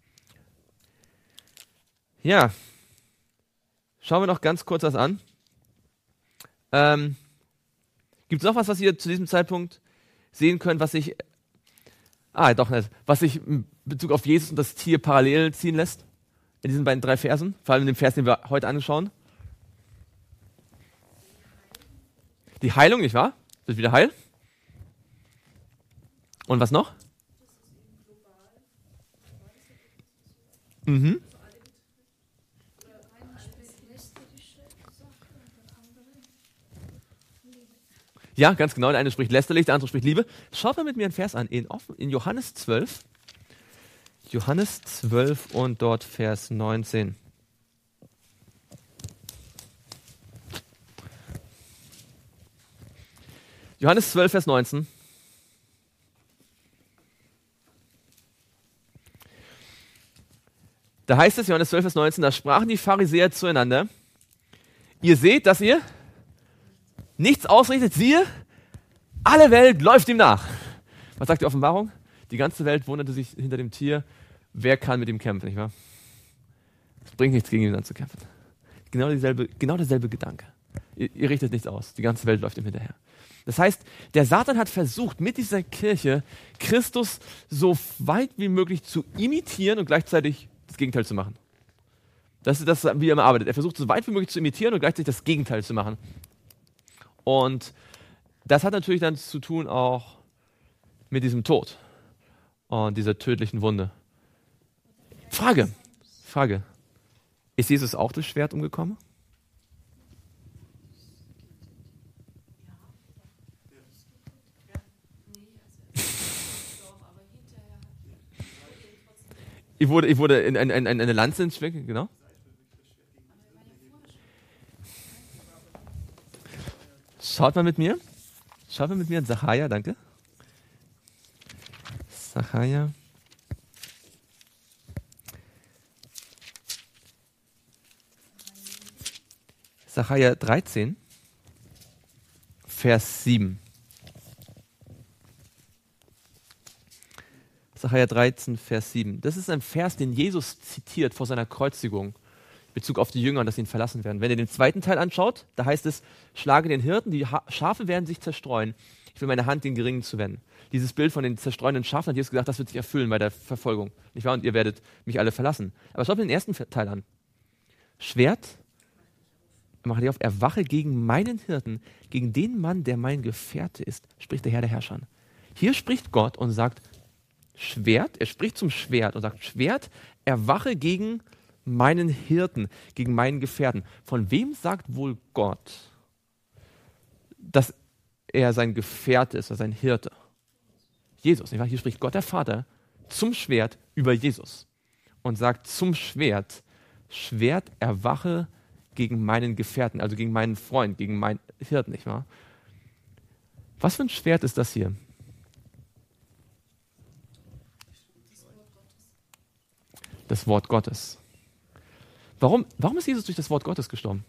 S1: Ja, schauen wir noch ganz kurz das an. Ähm, Gibt es noch was, was ihr zu diesem Zeitpunkt sehen könnt, was sich, ah, doch nicht, was sich in Bezug auf Jesus und das Tier parallel ziehen lässt? In diesen beiden drei Versen, vor allem in dem Vers, den wir heute anschauen. Die Heilung, nicht wahr? Wird wieder heil. Und was noch? Mhm. Ja, ganz genau. Der eine spricht lästerlich, der andere spricht Liebe. Schaut mal mit mir einen Vers an, in, in Johannes zwölf. Johannes zwölf und dort Vers neunzehn. Johannes zwölf, Vers neunzehn. Da heißt es, Johannes zwölf, Vers neunzehn, da sprachen die Pharisäer zueinander, ihr seht, dass ihr nichts ausrichtet, siehe, alle Welt läuft ihm nach. Was sagt die Offenbarung? Die ganze Welt wunderte sich hinter dem Tier, wer kann mit ihm kämpfen, nicht wahr? Es bringt nichts, gegen ihn anzukämpfen. Genau, dieselbe, genau derselbe Gedanke. Ihr, ihr richtet nichts aus, die ganze Welt läuft ihm hinterher. Das heißt, der Satan hat versucht, mit dieser Kirche Christus so weit wie möglich zu imitieren und gleichzeitig das Gegenteil zu machen. Das ist das, wie er immer arbeitet. Er versucht, so weit wie möglich zu imitieren und gleichzeitig das Gegenteil zu machen. Und das hat natürlich dann zu tun auch mit diesem Tod und dieser tödlichen Wunde. Frage, Frage. Ist Jesus auch durch Schwert umgekommen? Ich wurde, ich wurde in, in, in, in eine Lanze ins Schwert, genau. Schaut mal mit mir. Schaut mal mit mir in Sacharja, danke. Sacharja. Sacharja dreizehn, Vers sieben. Sacharja dreizehn, Vers sieben. Das ist ein Vers, den Jesus zitiert vor seiner Kreuzigung in Bezug auf die Jünger und dass sie ihn verlassen werden. Wenn ihr den zweiten Teil anschaut, da heißt es, schlage den Hirten, die ha- Schafe werden sich zerstreuen. Ich will meine Hand den Geringen zuwenden. Dieses Bild von den zerstreuenden Schafen hat Jesus gesagt, das wird sich erfüllen bei der Verfolgung. Nicht wahr? Und ihr werdet mich alle verlassen. Aber schaut mir den ersten Teil an. Schwert, mache dich auf, erwache gegen meinen Hirten, gegen den Mann, der mein Gefährte ist, spricht der Herr der Herrscher. Hier spricht Gott und sagt, Schwert, er spricht zum Schwert und sagt, Schwert, erwache gegen meinen Hirten, gegen meinen Gefährten. Von wem sagt wohl Gott, dass er sein Gefährte ist, oder sein Hirte? Jesus, nicht wahr? Hier spricht Gott der Vater zum Schwert über Jesus und sagt zum Schwert, Schwert, erwache gegen meinen Gefährten, also gegen meinen Freund, gegen meinen Hirten, nicht wahr? Was für ein Schwert ist das hier? Das Wort Gottes. Warum, warum ist Jesus durch das Wort Gottes gestorben?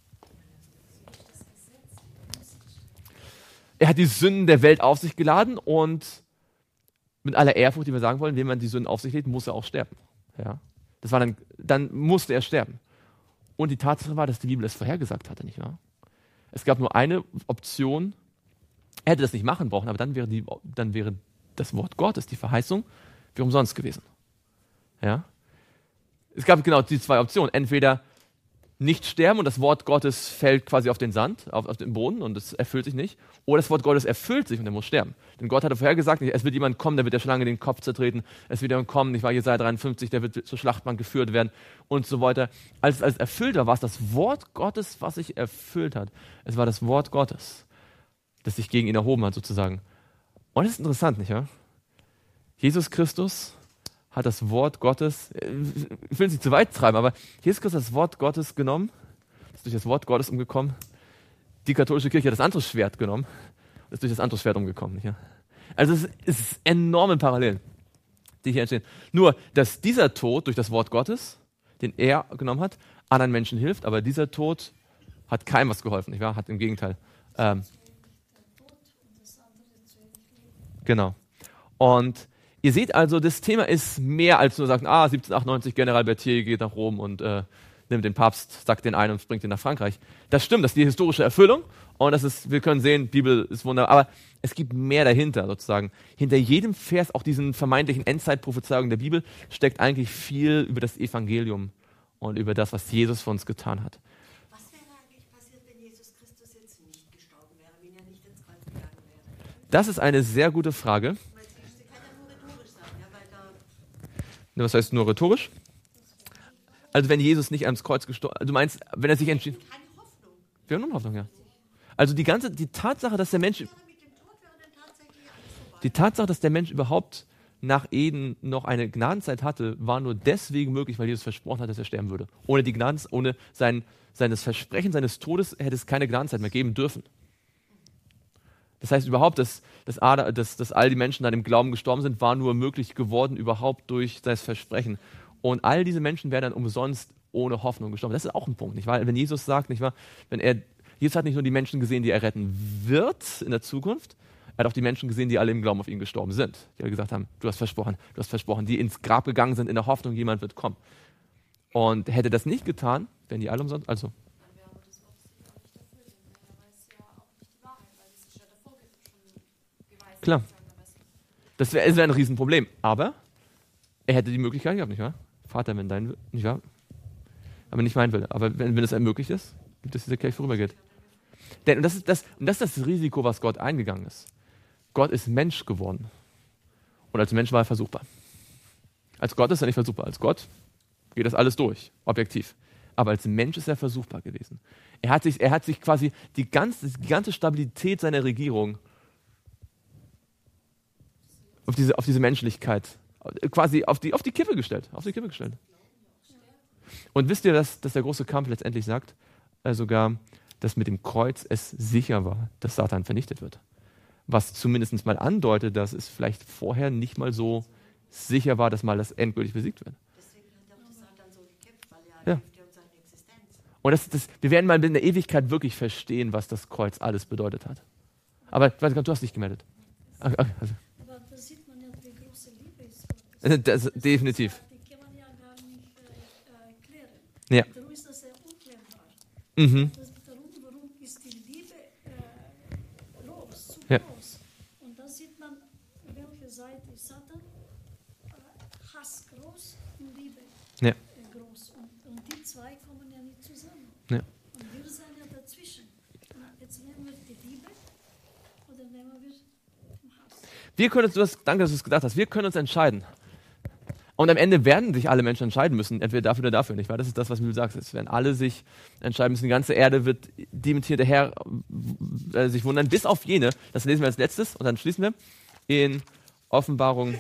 S1: Er hat die Sünden der Welt auf sich geladen und mit aller Ehrfurcht, die wir sagen wollen, wenn man die Sünden auf sich lädt, muss er auch sterben. Ja? Das war dann, dann musste er sterben. Und die Tatsache war, dass die Bibel es vorhergesagt hatte, nicht wahr? Es gab nur eine Option, er hätte das nicht machen brauchen, aber dann wäre, die, dann wäre das Wort Gottes, die Verheißung, wie umsonst gewesen. Ja? Es gab genau die zwei Optionen. Entweder nicht sterben und das Wort Gottes fällt quasi auf den Sand, auf, auf den Boden und es erfüllt sich nicht. Oder das Wort Gottes erfüllt sich und er muss sterben. Denn Gott hatte vorher gesagt, es wird jemand kommen, der wird der Schlange den Kopf zertreten. Es wird jemand kommen, ich war Jesaja dreiundfünfzig, der wird zur Schlachtbank geführt werden und so weiter. Als es als erfüllt war, war es das Wort Gottes, was sich erfüllt hat. Es war das Wort Gottes, das sich gegen ihn erhoben hat sozusagen. Und das ist interessant, nicht wahr? Jesus Christus hat das Wort Gottes, ich will es nicht zu weit treiben, aber Jesus Christus hat das Wort Gottes genommen, ist durch das Wort Gottes umgekommen. Die katholische Kirche hat das andere Schwert genommen, ist durch das andere Schwert umgekommen. Nicht? Also es ist enorme Parallelen, die hier entstehen. Nur, dass dieser Tod durch das Wort Gottes, den er genommen hat, anderen Menschen hilft, aber dieser Tod hat keinem was geholfen, nicht wahr? Hat im Gegenteil. Ähm, genau. Und ihr seht also, das Thema ist mehr als nur sagen, ah, siebzehnhundertachtundneunzig, General Berthier geht nach Rom und äh, nimmt den Papst, sackt den ein und bringt ihn nach Frankreich. Das stimmt, das ist die historische Erfüllung und das ist, wir können sehen, Bibel ist wunderbar, aber es gibt mehr dahinter sozusagen. Hinter jedem Vers, auch diesen vermeintlichen Endzeitprophezeiungen der Bibel, steckt eigentlich viel über das Evangelium und über das, was Jesus für uns getan hat.
S3: Was wäre eigentlich passiert, wenn Jesus Christus jetzt nicht gestorben wäre, wenn er nicht ins Kreuz gegangen wäre?
S1: Das ist eine sehr gute Frage. Was heißt nur rhetorisch? Also wenn Jesus nicht ans Kreuz gestorben ist, du meinst, wenn er sich entschieden...
S3: Keine Hoffnung.
S1: Wir haben nur Hoffnung, ja. Also die ganze, die Tatsache, dass der Mensch...
S3: Mit dem Tod wäre dann tatsächlich alles vorbei.
S1: Die Tatsache, dass der Mensch überhaupt nach Eden noch eine Gnadenzeit hatte, war nur deswegen möglich, weil Jesus versprochen hat, dass er sterben würde. Ohne die Gnadens, ohne sein, seines Versprechen, seines Todes hätte es keine Gnadenzeit mehr geben dürfen. Das heißt überhaupt, dass, dass, dass, dass all die Menschen dann im Glauben gestorben sind, war nur möglich geworden überhaupt durch das Versprechen. Und all diese Menschen wären dann umsonst ohne Hoffnung gestorben. Das ist auch ein Punkt, nicht wahr? Wenn Jesus sagt, nicht wahr? Wenn er, Jesus hat nicht nur die Menschen gesehen, die er retten wird in der Zukunft, er hat auch die Menschen gesehen, die alle im Glauben auf ihn gestorben sind. Die alle gesagt haben, du hast versprochen, du hast versprochen, die ins Grab gegangen sind in der Hoffnung, jemand wird kommen. Und hätte das nicht getan, wären die alle umsonst, also klar. Das wäre wär ein Riesenproblem. Aber er hätte die Möglichkeit gehabt, nicht wahr? Vater, wenn dein Wille, nicht wahr? Aber nicht mein Wille. Aber wenn, wenn es ermöglicht ist, gibt es diese Kelch vorübergeht. Denn und das, ist das, und das ist das Risiko, was Gott eingegangen ist. Gott ist Mensch geworden. Und als Mensch war er versuchbar. Als Gott ist er nicht versuchbar. Als Gott geht das alles durch, objektiv. Aber als Mensch ist er versuchbar gewesen. Er hat sich, er hat sich quasi die ganze, die ganze Stabilität seiner Regierung auf diese, auf diese Menschlichkeit, quasi auf die, auf die Kippe gestellt. Auf die Kippe gestellt. Und wisst ihr, dass, dass der große Kampf letztendlich sagt, äh, sogar, dass mit dem Kreuz es sicher war, dass Satan vernichtet wird. Was zumindest mal andeutet, dass es vielleicht vorher nicht mal so sicher war, dass mal das endgültig besiegt wird.
S3: Deswegen hat auch Satan so gekämpft, weil er
S1: Ja.
S3: hilft ja um seine Existenz.
S1: Und das, das, wir werden mal in der Ewigkeit wirklich verstehen, was das Kreuz alles bedeutet hat. Aber du hast dich gemeldet. Okay, okay, also.
S4: Aber da sieht man ja, wie große Liebe ist Gottes.
S1: Das, definitiv.
S4: Die kann man ja gar nicht äh, erklären.
S1: Ja.
S4: Darum ist das sehr unklärbar.
S1: Mhm.
S4: Das, darum, warum ist die Liebe äh, groß, zu
S1: Ja.
S4: groß? Und da sieht man, welche Seite ist Satan. Äh, Hass groß und Liebe
S1: Ja.
S4: äh, groß. Und, und die zwei kommen ja nicht zusammen.
S1: Ja.
S4: Und wir sind ja dazwischen. Und jetzt nehmen wir die Liebe oder nehmen wir den Hass.
S1: Wir können uns, du hast, danke, dass du es gedacht hast, wir können uns entscheiden. Und am Ende werden sich alle Menschen entscheiden müssen, entweder dafür oder dafür, nicht wahr? Das ist das, was die Bibel sagt. Es werden alle sich entscheiden müssen. Die ganze Erde wird die mit hinterher äh, sich wundern, bis auf jene. Das lesen wir als letztes und dann schließen wir in Offenbarung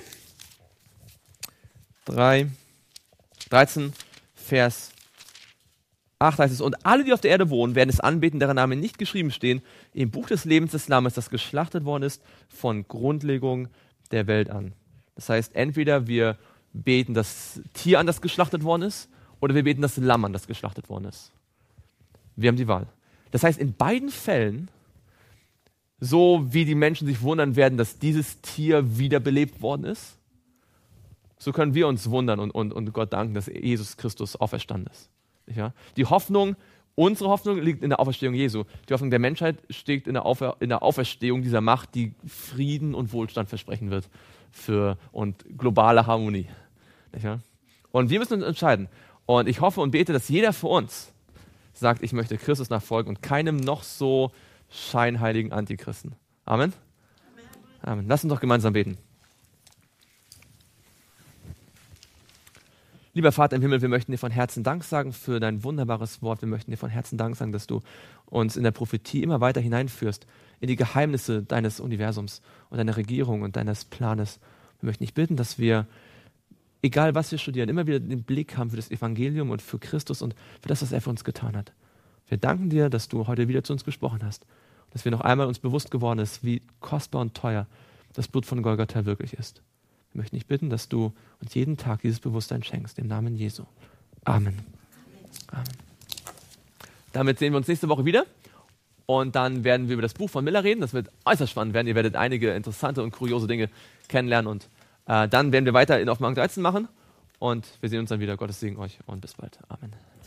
S1: drei, dreizehn, Vers acht heißt es, und alle, die auf der Erde wohnen, werden es anbeten, deren Namen nicht geschrieben stehen, im Buch des Lebens des Lammes, das geschlachtet worden ist, von Grundlegung der Welt an. Das heißt, entweder wir beten das Tier an, das geschlachtet worden ist, oder wir beten das Lamm an, das geschlachtet worden ist. Wir haben die Wahl. Das heißt, in beiden Fällen, so wie die Menschen sich wundern werden, dass dieses Tier wiederbelebt worden ist, so können wir uns wundern und, und, und Gott danken, dass Jesus Christus auferstanden ist. Ja? Die Hoffnung, unsere Hoffnung liegt in der Auferstehung Jesu. Die Hoffnung der Menschheit steht in der, Aufer, in der Auferstehung dieser Macht, die Frieden und Wohlstand versprechen wird für, und globale Harmonie. Nicht wahr? Und wir müssen uns entscheiden. Und ich hoffe und bete, dass jeder für uns sagt, ich möchte Christus nachfolgen und keinem noch so scheinheiligen Antichristen. Amen? Amen. Lass uns doch gemeinsam beten. Lieber Vater im Himmel, wir möchten dir von Herzen Dank sagen für dein wunderbares Wort. Wir möchten dir von Herzen Dank sagen, dass du uns in der Prophetie immer weiter hineinführst in die Geheimnisse deines Universums und deiner Regierung und deines Planes. Wir möchten dich bitten, dass wir, egal was wir studieren, immer wieder den Blick haben für das Evangelium und für Christus und für das, was er für uns getan hat. Wir danken dir, dass du heute wieder zu uns gesprochen hast, dass wir noch einmal uns bewusst geworden ist, wie kostbar und teuer das Blut von Golgatha wirklich ist. Wir möchten dich bitten, dass du uns jeden Tag dieses Bewusstsein schenkst, im Namen Jesu. Amen. Amen. Damit sehen wir uns nächste Woche wieder und dann werden wir über das Buch von Miller reden. Das wird äußerst spannend werden. Ihr werdet einige interessante und kuriose Dinge kennenlernen und äh, dann werden wir weiter in Offenbarung dreizehn machen und wir sehen uns dann wieder. Gottes Segen euch und bis bald. Amen.